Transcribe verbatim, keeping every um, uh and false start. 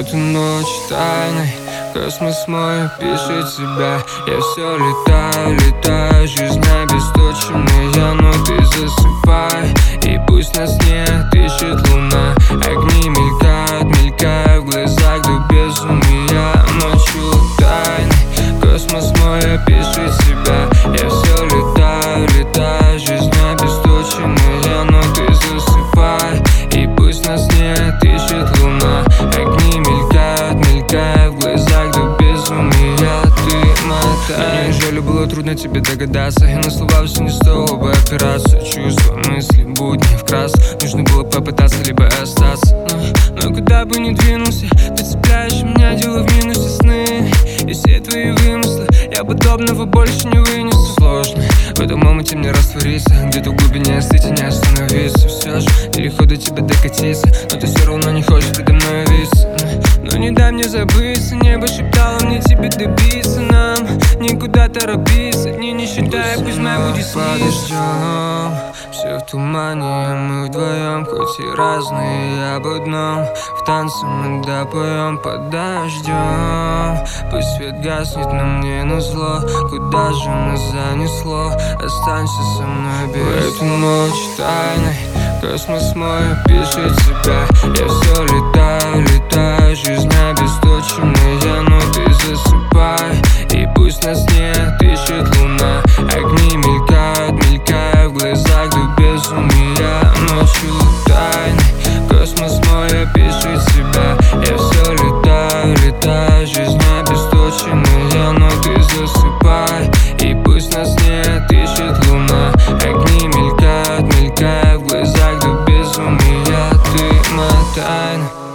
эту ночь тайной космос мой пишет себя. Я все летаю, летаю, жизнь обесточенная, но ты засыпай, и пусть нас нет, ищет луна. Огни мелькают, мелькают в глазах до безумия. Ночью тайной космос мой пишет себя. Я все летаю, летаю, жизнь обесточенная, но ты засыпай, и пусть нас нет, ищет луна. Огни мелькают, мелькают в глазах до безумия. Ты мотай. Неужели было трудно тебе догадаться? И на слова все не стоило бы опираться. Чувства, мысли, будни в крас. Нужно было попытаться, либо остаться. Но, но куда бы ни двинулся, ты цепляешь меня, дело в минусе сны. И все твои вымыслы, я подобного больше не вынесу. Сложно в этом моменте мне раствориться, где-то в глубине остыть и не остановиться. Все же нелегко до тебя докатиться, но ты все равно не хочешь предо мной виться. Но не дай мне забыться, небо шептало мне тебе добиться. Нам никуда торопиться, дни не считай, пусть моя будет сниться. Все в тумане, мы вдвоем, хоть и разные об одном. В танце мы допоем под дождем. Пусть свет гаснет, но мне назло. Куда же нас занесло? Останься со мной без. В эту ночь тайной космос мой пишет себя. Я все летаю, летаю, жизнь обесточенная, но ты засыпай, и пусть нас нет, ищет луна. Огни мелькают, мелькают в глазах до безумия. Ночью тайной космос мой пишет себя. Я все летаю, летаю, жизнь обесточенная, но ты засыпай, и пусть нас нет, ищет луна. Огни мелькают, мелькают в глазах до безумия. Ты моя тайна.